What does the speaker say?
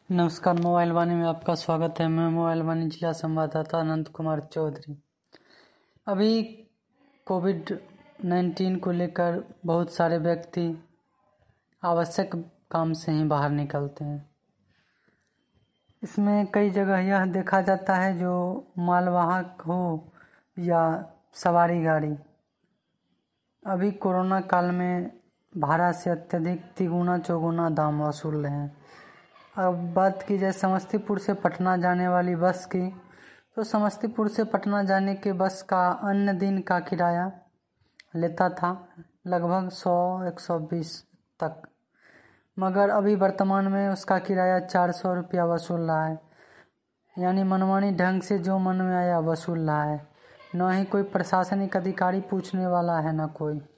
नमस्कार। मोबाइल वाणी में आपका स्वागत है। मैं मोबाइल वाणी जिला संवाददाता अनंत कुमार चौधरी। अभी कोविड-19 को लेकर बहुत सारे व्यक्ति आवश्यक काम से ही बाहर निकलते हैं। इसमें कई जगह यह देखा जाता है जो मालवाहक हो या सवारी गाड़ी, अभी कोरोना काल में भाड़ा से अत्यधिक तिगुना चौगुना दाम वसूल रहे हैं। अब बात की जाए समस्तीपुर से पटना जाने वाली बस की, तो समस्तीपुर से पटना जाने के बस का अन्य दिन का किराया लेता था लगभग 100-120 तक, मगर अभी वर्तमान में उसका किराया 400 रुपया वसूल रहा है। यानी मनमानी ढंग से जो मन में आया वसूल रहा है। न ही कोई प्रशासनिक अधिकारी पूछने वाला है, न कोई।